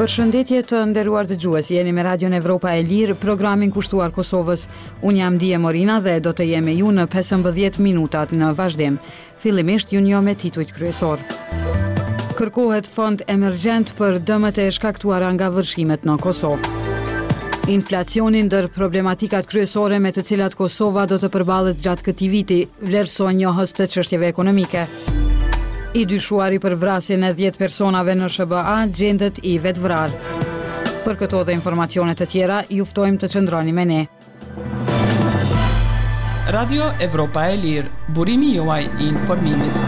Përshëndetje të nderuar dëgjues, jeni me Radion Evropa e Lirë, programin kushtuar Kosovës. Unë jam Dije Morina dhe do të jem me ju në 15 minutat në vazhdim. Fillimisht ju njoh me titujt kryesor. Kërkohet fond emergjent për dëmet e shkaktuara nga vërshimet në Kosovë. Inflacioni ndër problematikat kryesore me të cilat Kosova do të përballet gjatë këtij viti, vlerësojnë njohës të çështjeve ekonomike. I dyshuari për vrasjen e 10 personave në SBA gjendet i vetvrar. Për këto dhe informacione të tjera, ju ftojmë të qëndroni me ne. Radio Evropa e Lirë, burimi juaj i informimit.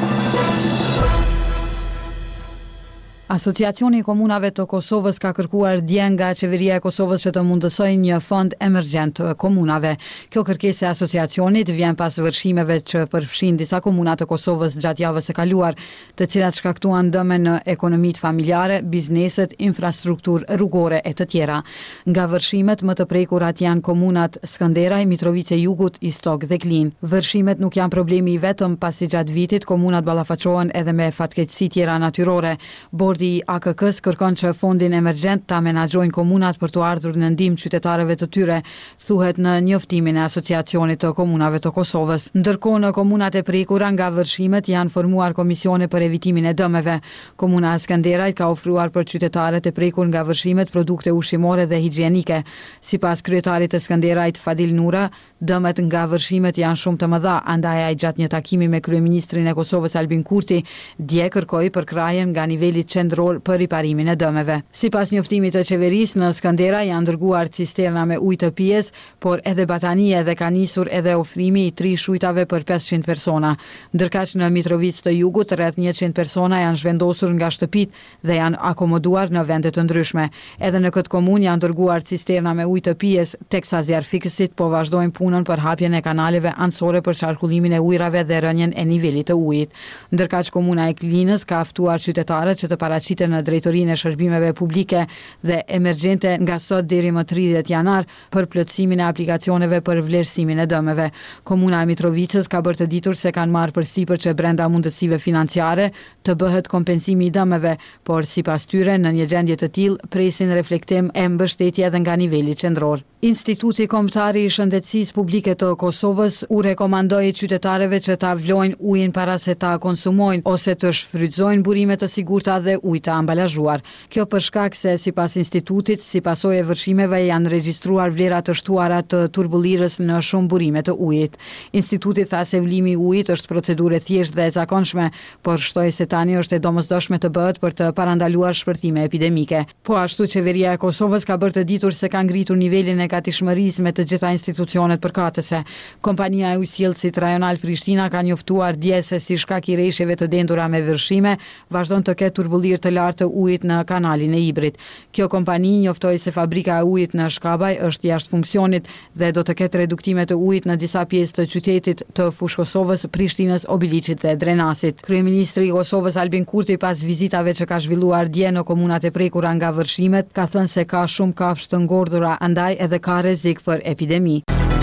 Asociacioni i Komunave të Kosovës ka kërkuar dje nga Qeveria e Kosovës që të mundësojë një fond emergjent të komunave. Kjo kërkesë e asociacionit vjen pas vërshimeve që përfshin disa komuna të Kosovës gjatë javës së kaluar, të cilat shkaktuan dëme në ekonomitë familjare, bizneset, infrastrukturë rrugore e të tjera. Nga vërshimet më të prekurat janë komunat Skënderaj, Mitrovice Jugut, Istok dhe Klin. Vërshimet nuk janë problemi i vetëm, pasi gjatë vitit komunat ballafaqohen edhe me fatkeqësi tjera natyrore. Bordi i AKK-s kërkon që fondin emergjent ta menaxhojnë komunat për të ardhur në ndihmë qytetarëve të tyre, thuhet në njoftimin e Asociacionit të Komunave të Kosovës. Ndërkohë në komunat e prekura nga vërshimet janë formuar komisione për evitimin e dëmeve. Komuna e Skënderajt ka ofruar për qytetarët e prekur nga vërshimet produkte ushqimore dhe higjienike. Sipas kryetarit të Skënderajt Fadil Nura, dëmet nga vërshimet janë shumë të mëdha, andaj ai gjatë një takimi me kryeministrin e Kosovës Albin Kurti, dje kërkoi përkrajen nga niveli qendror për riparimin e dëmeve. Sipas njoftimit të qeverisë, në Skënderaj janë dërguar cisterna me ujë të pijes, por edhe batanie dhe ka nisur edhe ofrimi i 3 shujtave për 500 persona. Ndërkaq në Mitrovic të Jugut rreth 100 persona janë zhvendosur nga shtëpitë dhe janë akomoduar në vende të ndryshme. Edhe në këtë komunë janë dërguar cisterna me ujë të pijes, teksa zjarrfikësit po vazhdojnë punën për hapjen e kanaleve anësore për qarkullimin e ujrave dhe rënjen e nivelit të ujit. Ndërkaq komuna e Klinës ka ftuar qytetarët që të paraqiten në drejtorinë e shërbimeve publike dhe emergjente nga sot deri më 30 janar për plotësimin e aplikacioneve për vlerësimin e dëmeve. Komuna e Mitrovicës ka bërë të ditur se kanë marrë përsipër që brenda mundësive financiare të bëhet kompensimi i dëmeve, por sipas tyre në një gjendje të tillë presin reflektim e mbështetje edhe nga niveli qendror. Instituti Kombëtar i Shëndetësisë Publike të Kosovës u rekomandoi qytetarëve që ta vlojnë ujin para se ta konsumojnë ose të shfrytëzojnë burime të sigurta dhe ujë të ambalazhuar. Kjo për shkak se sipas institutit, si pasojë e vërshimeve janë regjistruar vlera të shtuara të turbullirës në shumë burime të ujit. Instituti tha se vlimi i ujit është procedurë e thjeshtë dhe e zakonshme, por shtoi se tani është e domosdoshme të bëhet për të parandaluar shpërthime epidemike. Po ashtu qeveria e Kosovës ka bërë të ditur se ka ngritur nivelin e gatishmërisë me të gjitha institucionet përkatëse. Kompania e ujësjellësit rajonal Prishtina ka njoftuar dje se si shkak i rreshjeve të dendura me vërshime, vazhdon të ketë turbullirë të lartë të ujit në kanalin e Ibrit. Kjo kompani njoftoi se fabrika e ujit në Shkabaj është jashtë funksionit dhe do të ketë reduktime të ujit në disa pjesë të qytetit të Fushë Kosovës, Prishtinës, Obiliqit dhe Drenasit. Kryeministri i Kosovës Albin Kurti pas vizitave që ka zhvilluar dje në komunat e prekura nga vërshimet, ka thënë se ka shumë kafshë të ngordhura, andaj edhe ka rrezik për epidemi.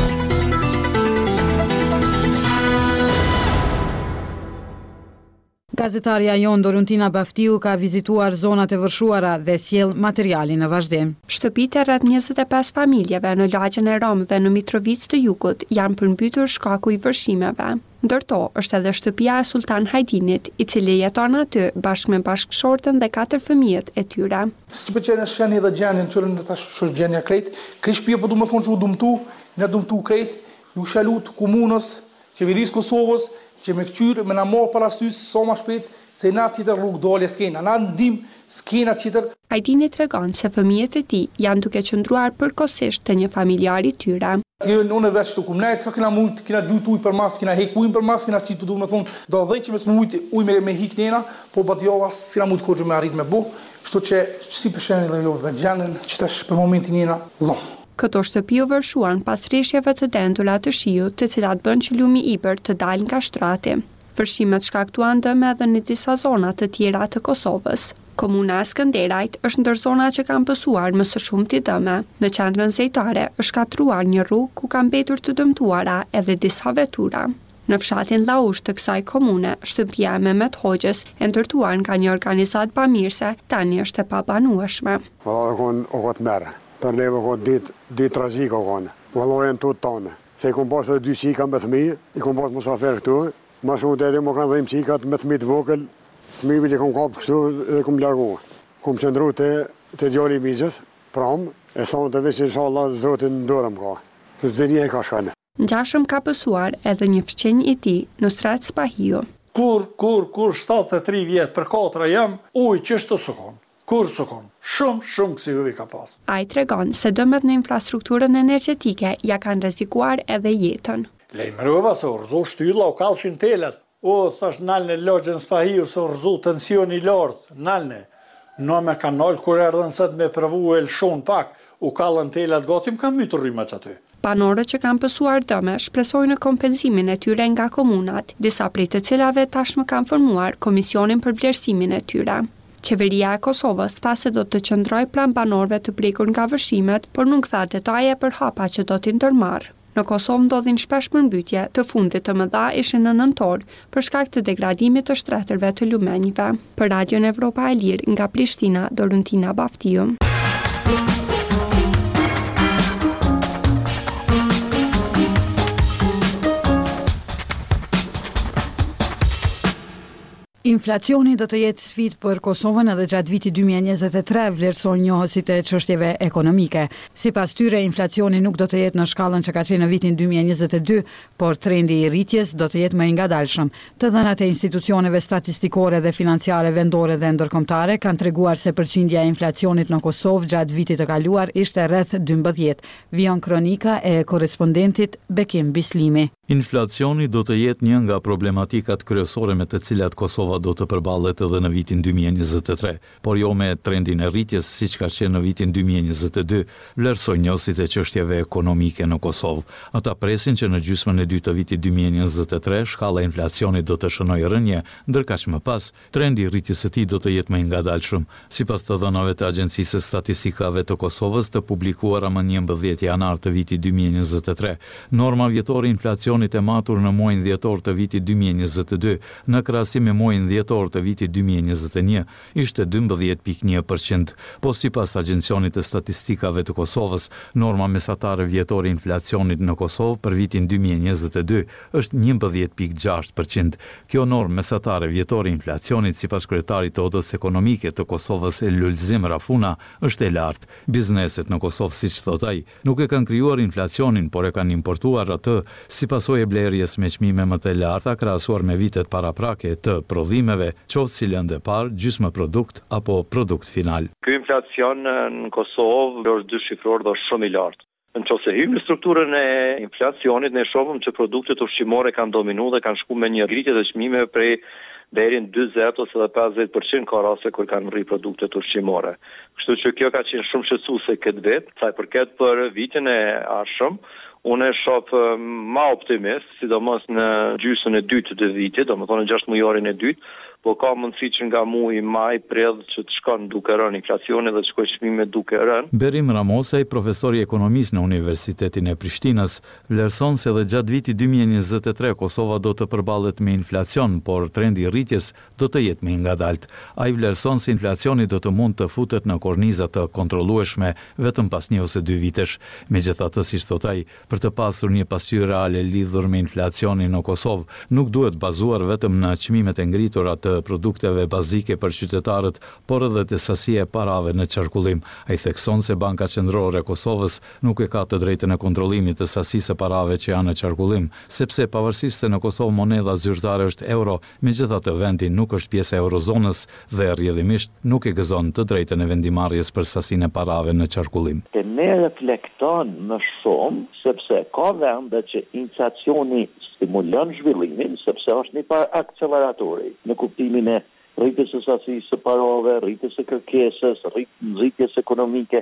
Gazetarja jon Doruntina Baftiu ka vizituar zonat e vërshuara dhe sjell materialin në vazhdim. Shtëpitë e rreth 25 familjeve në lagjen e Romëve në Mitrovic të Jugut janë përmbytur shkaku i vërshimeve. Ndërto është edhe shtëpia e Sultan Hajdinit, i cili jeton aty bashkë me bashkëshortën dhe 4 fëmijët e tyre. Siç pëlqen shani dhe gjendjen çorën tash është gjendja krejt. Kjo shtëpi po do të thonë se u dumtu, na dumtu krejt, ju shalut komunës, qeverisë Kosovës, që me këqyrë, me na morë parasysh sa më shpejt, se na tjetër rrugë dalje s'kena, na ndim s'kena tjetër. Hajdini tregon se fëmijët e tij janë duke qëndruar përkohësisht te një familjar i tyre. Unë veç të kumnajt, sa kena mund, kena gjujt ujë për mas, kena hek ujë për mas, kena qitë për du me thonë, do dhe që mes më ujë me hik njena, po bat jo, as kena mund kërgjë me arrit me bu, shto që si përsheni dhe jo, dhe gjendin, që tash për momentin njena, dhomë. Këto shtëpi u vërshuan pas rreshjeve të dendura të shiut, të cilat bën që lumi Ibër të dalë nga shtrati. Vërshimet shkaktuan dëme edhe në disa zona të tjera të Kosovës. Komuna e Skënderajt është ndër zona që kanë pësuar më së shumti dëme. Në qendrën zejtare është shkatruar një rrugë ku kanë mbetur të dëmtuara edhe disa vetura. Në fshatin Laush të kësaj komune, shtëpia e Mehmet Hoxhës e ndërtuar nga një organizatë bamirëse tani është e pabanueshme. O këtë merë, për neve këtë ditë tragjike o kënë, vëllojën të tonë. Se i kom pasë dy qika me thmi, i kom pasë musafer këtu, ma shumë të edhe më kanë dhejmë qikat me thmi të vogël, thmivi li kom kapë kështu edhe kom largu. Kom qëndru të djali i mizës, pram, e thonë të veç inshallah zotin në dorëm ka, se zdinje e ka shkane. Ngjashëm ka pësuar edhe një fëqenj i tij, Nusrat Spahiu. Kur 73 vjetë për 4 jam, qështë të sukon. Kur sukon. Shumë kësivi ka pas. Ai tregon se dëmet në infrastrukturën energjetike ja kanë rrezikuar edhe jetën. Lejmërova se u rëzu shtylla, u kalshin telet. Thash nalne logjën Spahiu se u rëzu tensioni lartë, nalne. Në me kanal kur erdhen sët me provu e lshon pak, u kallën telet gatim kam mytë rrimë që aty. Banorët që kanë pësuar dëme shpresojnë në kompensimin e tyre nga komunat, disa prej të cilave tashmë kanë formuar komisionin për vlerësimin e tyre. Qeveria e Kosovës tha se do të qëndroj pranë banorëve të prekur nga vështrimet, por nuk tha detaje për hapa që do t'i ndërmarrë. Në Kosovë ndodhin shpesh përmbytje të fundit të mëdha ishin në nëntor për shkak të degradimit të shtretërve të lumenjve. Për Radion Evropa e Lirë nga Prishtina, Doruntina Baftiu. Inflacioni do të jetë sfidë për Kosovën edhe gjatë vitit 2023, vlerëson njohësit e çështjeve ekonomike. Sipas tyre, inflacioni nuk do të jetë në shkallën që ka qenë në vitin 2022, por trendi i rritjes do të jetë më i ngadalshëm. Të dhënat e institucioneve statistikore dhe financiare vendore dhe ndërkombëtare kanë treguar se përqindja e inflacionit në Kosovë gjatë vitit të kaluar ishte rreth 12. Vion kronika e korrespondentit Bekim Bislimi. Inflacioni do të jetë një nga problematikat kryesore me të cilat Kosova do të përballet edhe në vitin 2023, por jo me trendin e rritjes siç ka qenë në vitin 2022, vlerësojnë njohësit e çështjeve ekonomike në Kosovë. Ata presin që në gjysmën e dytë të vitit 2023 shkalla e inflacionit do të shënojë rënje, ndërkaq më pas trendi i rritjes së tij do të jetë më i ngadalshëm. Sipas të dhënave të Agjencisë së Statistikave të Kosovës të publikuara më 11 janar të vitit 2023, norma vjetore e inflacionit e matur në muajin dhjetor të vitit 2022 në krahasim me muajin dhjetor të vitit 2021 ishte 12.1%, po sipas Agjencionit të Statistikave të Kosovës, norma mesatare vjetore e inflacionit në Kosovë për vitin 2022 është 11.6%. Kjo normë mesatare vjetore e inflacionit sipas kryetarit të Odës Ekonomike të Kosovës Lulzim Rafuna është e lartë. Bizneset në Kosovë, siç thot ai, nuk e kanë krijuar inflacionin, por e kanë importuar atë sipas e blerjes me çmime më të larta krahasuar me vitet paraprake të prodhimeve, qoftë si lëndë parë, gjysmë produkt apo produkt final. Ky inflacion në Kosovë është dyshifror dhe shumë i lartë. Nëse hym në strukturën e inflacionit, ne shohim që produktet ushqimore kanë dominuar dhe kanë shkuar me një rritje të çmimeve prej deri në 40 ose 50% ka raste kur kanë rritur produktet ushqimore. Kështu që kjo ka qenë shumë shqetësuese këtë vit, sa i përket për vitin e ardhshëm. Unë shoh më optimist, sidomos në gjysmën e dytë të vitit, domethënë 6 mujorin e dytë, po ka mundësi që nga muaji maj prill që të shkon duke rënë inflacioni dhe të shkojë çmimet duke rënë. Berim Ramosaj, profesor i ekonomisë në Universitetin e Prishtinës, vlerëson se edhe gjatë vitit 2023 Kosova do të përballet me inflacion, por trendi i rritjes do të jetë më i ngadalt. Ai vlerëson se inflacioni do të mund të futet në korniza të kontrollueshme vetëm pas 1 ose 2 vitesh. Megjithatë, siç thot ai, për të pasur një pasqyrë reale lidhur me inflacionin në Kosovë, nuk duhet bazuar vetëm në çmimet e ngritura të produkteve bazike për qytetarët, por edhe të sasia e parave në qarkullim. Ai thekson se Banka Qendrore e Kosovës nuk e ka të drejtën e kontrollimit të sasisë së parave që janë në qarkullim, sepse pavarësisht se në Kosovë monedha zyrtare është euro, megjithatë vendi nuk është pjesë e eurozonës dhe rrjedhimisht nuk e gëzon të drejtën e vendimarrjes për sasinë e parave në qarkullim. Ne reflekton më shumë sepse ka vende që inflacioni stimulon zhvillimin, sepse është një par akceleratori në kuptimin e rritjes së sasisë së parave, rritjes së kërkesës, rritjes ekonomike,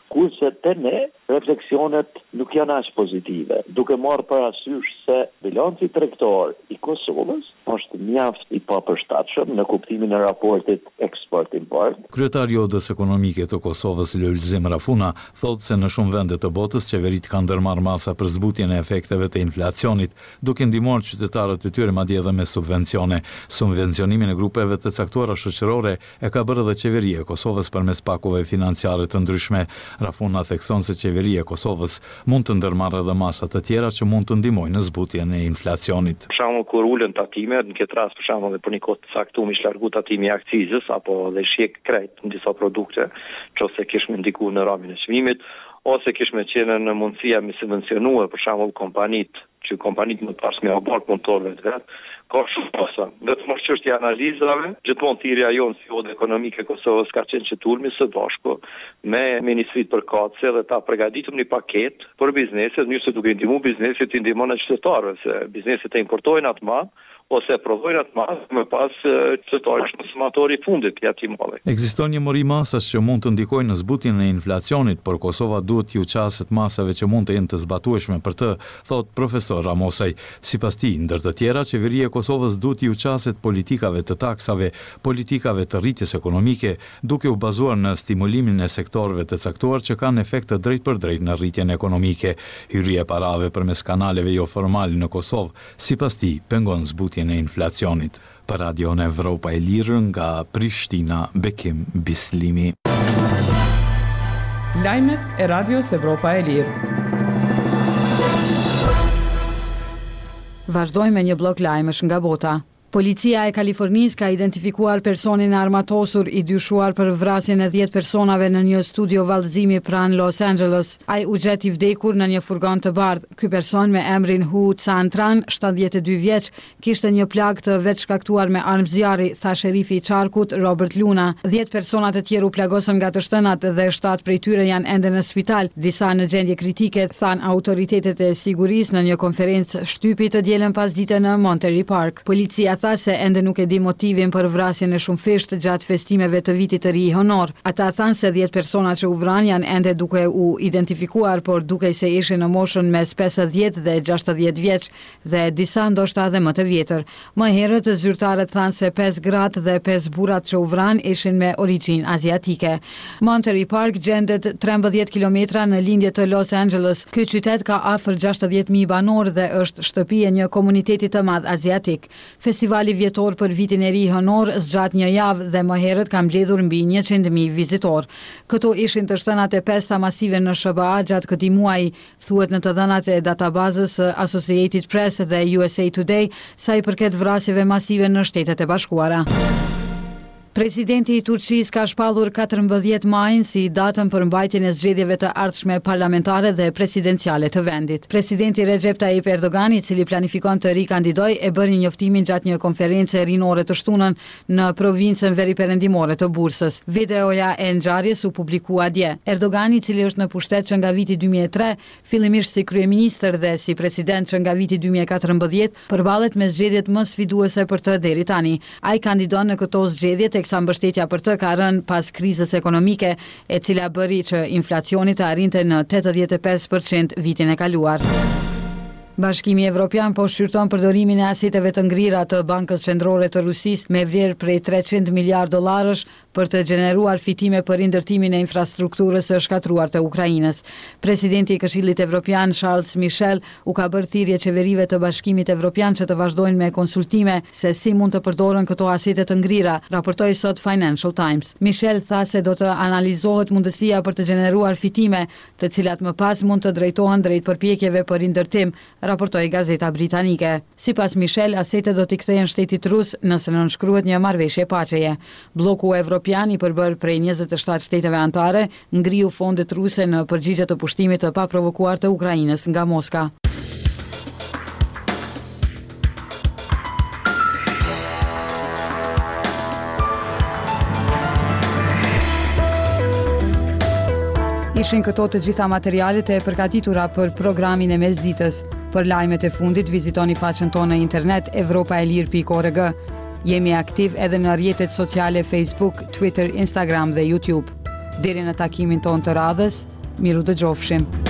kurse te ne refleksionet nuk janë aq pozitive, duke marrë parasysh se bilanci tregtar i Kosovës është mjaft i papërshtatshëm në kuptimin e raportit eksport-import. Kryetari i Odës Ekonomike të Kosovës Lulzim Rafuna thotë se në shumë vende të botës qeveritë kanë ndërmarrë masa për zbutjen e efekteve të inflacionit, duke ndihmuar qytetarët e tyre madje edhe me subvencione. Subvencionimin e grupeve të caktuara shoqërore e ka bërë edhe qeveria e Kosovës përmes pakove financiare të ndryshme. Rafuna thekson se qeveria e Kosovës mund të ndërmarrë edhe masa të tjera që mund të ndihmojnë në zbutjen e inflacionit. Për shembull, kur ulën tatimet, në këtë rast për shembull për një kohë të caktuar ish largu tatimi i akcizës apo dhe shjek krejt në disa produkte, nëse kishme ndikuar në ramin e çmimit ose kishme qenë në mundësia me subvencionuar për shembull kompanitë më pas me abort motorëve të vet, ka shumë posa. Vetëm është çështja e analizave, gjithmonë thirrja jonë si Odë Ekonomike e Kosovës ka qenë që tulmi së bashku me Ministritë përkatëse dhe ta përgatitëm një paketë për bizneset, njëse duke ndihmuar bizneset i ndihmon qytetarëve, se bizneset e importojnë atë madh ose prodhojnë atë madh, më pas qytetari është konsumatori i fundit i atij malli. Ekziston një mori masash që mund të ndikojnë në zbutjen e inflacionit, por Kosova duhet t'u qaset masave që mund të jenë të zbatueshme për të, thot profesor Ramosaj. Sipas tij, ndër të tjera, qeveria e Kosovës duhet t'u qaset politikave të taksave, politikave të rritjes ekonomike, duke u bazuar në stimulimin e sektorëve të caktuar që kanë efekt të drejtë për drejtë në rritjen ekonomike. Hyrja e parave përmes kanaleve jo formale në Kosovë, sipas tij, pengon zbutjen e inflacionit. Për Radion Evropa e Lirë nga Prishtina, Bekim Bislimi. Lajmet e Radios Evropa e Lirë. Vazhdojmë me një blok lajmesh nga bota. Policia e Kalifornisë ka identifikuar personin armatosur i dyshuar për vrasjen e 10 personave në një studio vallëzimi pranë Los Angeles. Ai u gjet i vdekur në një furgon të bardhë. Ky person me emrin Hu Tran, 72 vjeç, kishte një plagë të vetshkaktuar me armë zjarri, tha sherifi i Qarkut Robert Luna. 10 persona të tjerë u plagosën nga të shtënat dhe 7 prej tyre janë ende në spital, disa në gjendje kritike, than autoritetet e sigurisë në një konferencë shtypi të dielën pasdite në Monterey Park. Policia tha se ende nuk e di motivin për vrasjen e shumëfisht gjatë festimeve të vitit të ri honor. Ata thanë se 10 persona që u vranë janë ende duke u identifikuar, por dukej se ishin në moshën mes 50 dhe 60 vjeç dhe disa ndoshta edhe më të vjetër. Më herët zyrtarët thanë se 5 gratë dhe 5 burrat që u vranë ishin me origjinë aziatike. Monterey Park gjendet 13 kilometra në lindje të Los Angeles. Ky qytet ka afër 60.000 banorë dhe është shtëpi e një komuniteti të madh aziatik. Festivali vjetor për vitin e ri honor zgjat një javë dhe më herët ka mbledhur mbi 100.000 vizitor. Këto ishin të shtënat e 5 masive në SBA gjatë këtij muaji, thuhet në të dhënat e databazës Associated Press dhe USA Today, sa i përket vrasjeve masive në Shtetet e Bashkuara. Presidenti i Turqisë ka shpallur 14 majin si datën për mbajtjen e zgjedhjeve të ardhshme parlamentare dhe presidenciale të vendit. Presidenti Recep Tayyip Erdogan, i cili planifikon të rikandidojë, e bëri njoftimin gjatë një konferencë rinore të shtunën në provincën veriperëndimore të Bursës. Videoja e ngjarjes u publikua dje. Erdogan, i cili është në pushtet që nga viti 2003, fillimisht si kryeministër dhe si president që nga viti 2014, përballet me zgjedhjet më sfiduese për të deri tani. Ai kandidon në këto zgjedhje teksa mbështetja për të ka rënë pas krizës ekonomike, e cila bëri që inflacioni të arrinte në 85% vitin e kaluar. Bashkimi Evropian po shqyrton përdorimin e aseteve të ngrira të Bankës Qendrore të Rusisë me vlerë prej 300 miliard dollarësh për të gjeneruar fitime për ndërtimin e infrastrukturës së shkatruar të Ukrainës. Presidenti i Këshillit Evropian Charles Michel u ka bërë thirrje qeverive të Bashkimit Evropian që të vazhdojnë me konsultime se si mund të përdoren këto asete të ngrira, raportoi sot Financial Times. Michel tha se do të analizohet mundësia për të gjeneruar fitime, të cilat më pas mund të drejtohen drejt përpjekjeve për ndërtim, raportoi gazeta britanike. Sipas Michel, asetet do t'i kthehen shtetit rus nëse nënshkruhet një marrëveshje paqeje. Bloku evropian, i përbër prej 27 shteteve anëtare, ngriu fondet ruse në përgjigje të pushtimit të paprovokuar të Ukrainës nga Moska. Ishin këto të gjitha materialet e përgatitura për programin e mesditës. Për lajmet e fundit, vizitoni faqen tonë në internet evropaelir.org. Jemi aktiv edhe në rrjetet sociale Facebook, Twitter, Instagram dhe YouTube. Deri në takimin tonë të radhës, Miru dëgjofshim.